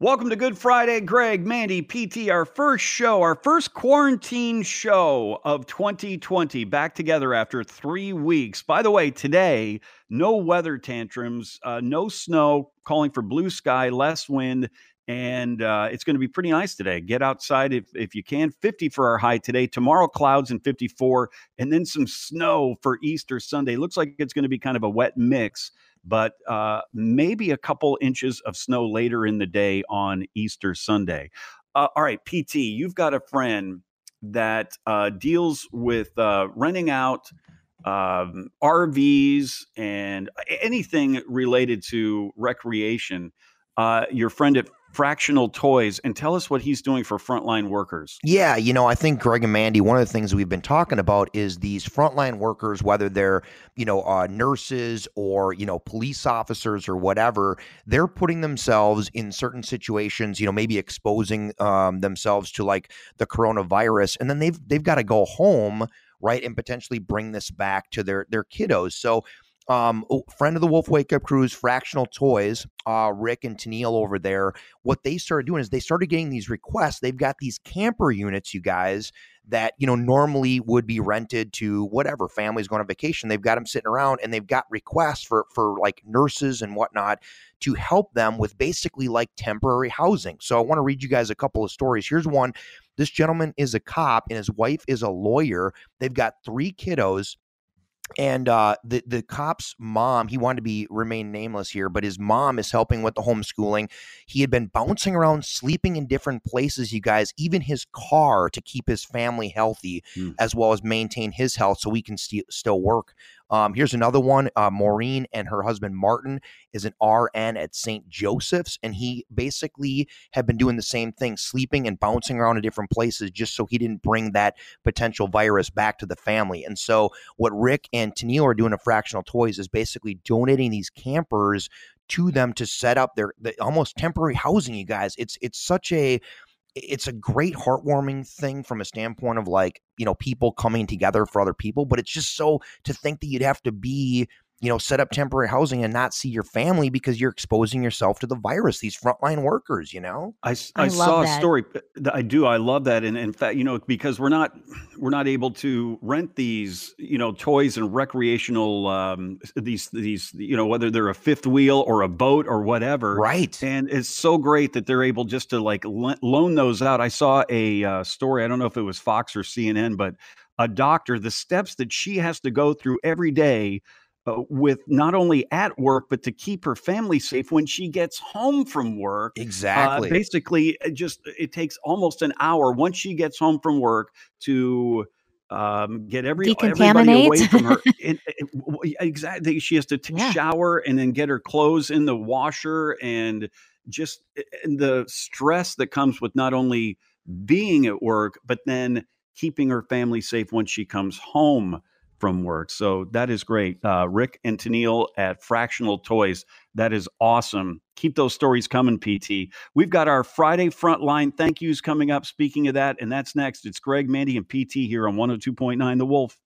Welcome to Good Friday, Greg, Mandy, PT, our first show, our first quarantine show of 2020. Back together after 3 weeks. By the way, today, no weather tantrums, no snow, calling for blue sky, less wind, and it's going to be pretty nice today. Get outside if you can. 50 for our high today. Tomorrow, clouds and 54, and then some snow for Easter Sunday. Looks like it's going to be kind of a wet mix, but maybe a couple inches of snow later in the day on Easter Sunday. All right, PT, you've got a friend that deals with renting out RVs and anything related to recreation. Your friend at Fractional Toys, and tell us what he's doing for frontline workers. Yeah, I think Greg and Mandy, one of the things we've been talking about is these frontline workers, whether they're, nurses or, police officers or whatever, they're putting themselves in certain situations, maybe exposing themselves to like the coronavirus, and then they've got to go home, right, and potentially bring this back to their kiddos. So friend of the Wolf Wake Up Cruise, Fractional Toys, Rick and Tennille over there, what they started doing is they started getting these requests. They've got these camper units, you guys, that, normally would be rented to whatever families going on vacation. They've got them sitting around and they've got requests for like nurses and whatnot to help them with basically like temporary housing. So I want to read you guys a couple of stories. Here's one. This gentleman is a cop and his wife is a lawyer. They've got 3 kiddos. And the cop's mom, he wanted to remain nameless here, but his mom is helping with the homeschooling. He had been bouncing around, sleeping in different places, you guys, even his car, to keep his family healthy, as well as maintain his health so he can still work. Here's another one. Maureen and her husband Martin is an RN at St. Joseph's, and he basically had been doing the same thing, sleeping and bouncing around in different places just so he didn't bring that potential virus back to the family. And so what Rick and Tennille are doing at Fractional Toys is basically donating these campers to them to set up their almost temporary housing, you guys. It's a great heartwarming thing from a standpoint of like, people coming together for other people, but it's just so to think that you'd have to be, set up temporary housing and not see your family because you're exposing yourself to the virus, these frontline workers, I saw a story. I do. I love that. And in fact, because we're not able to rent these, toys and recreational, these, whether they're a fifth wheel or a boat or whatever. Right. And it's so great that they're able just to like loan those out. I saw a story. I don't know if it was Fox or CNN, but a doctor, the steps that she has to go through every day with not only at work, but to keep her family safe when she gets home from work. Exactly. Basically, it takes almost an hour once she gets home from work to get everybody away from her. Exactly. She has to shower and then get her clothes in the washer, and just the stress that comes with not only being at work, but then keeping her family safe when she comes home from work. So that is great. Rick and Tennille at Fractional Toys. That is awesome. Keep those stories coming, PT. We've got our Friday Frontline thank yous coming up. Speaking of that, and that's next. It's Greg, Mandy, and PT here on 102.9 The Wolf.